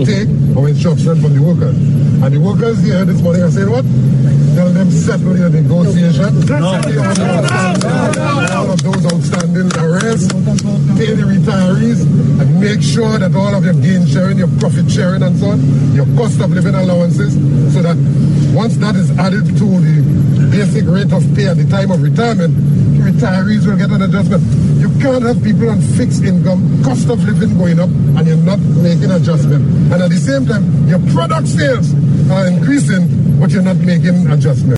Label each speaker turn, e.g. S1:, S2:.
S1: take our instruction from the workers. And the workers here this morning are saying what? Tell them settle your negotiation. All of those outstanding arrests, pay the retirees, and make sure that all of your gain sharing, your profit sharing and so on, your cost of living allowances, so that once that is added to the basic rate of pay at the time of retirement, the retirees will get an adjustment. You can't have people on fixed income, cost of living going up, and you're not making adjustment. And at the same time, your product sales are increasing, but you're not making adjustment.